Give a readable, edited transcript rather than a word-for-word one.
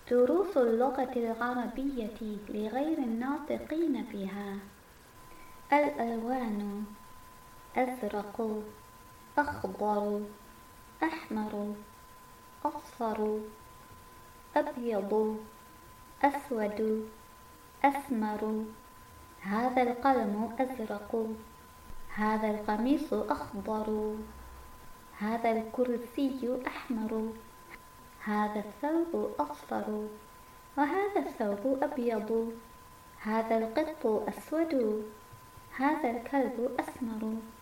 دروس اللغة العربية لغير الناطقين بها. الألوان: أزرق، أخضر، أحمر، أصفر، أبيض، أسود، أسمر. هذا القلم أزرق. هذا القميص أخضر. هذا الكرسي أحمر. هذا الثوب أصفر. وهذا الثوب أبيض. هذا القط أسود. هذا الكلب أسمر.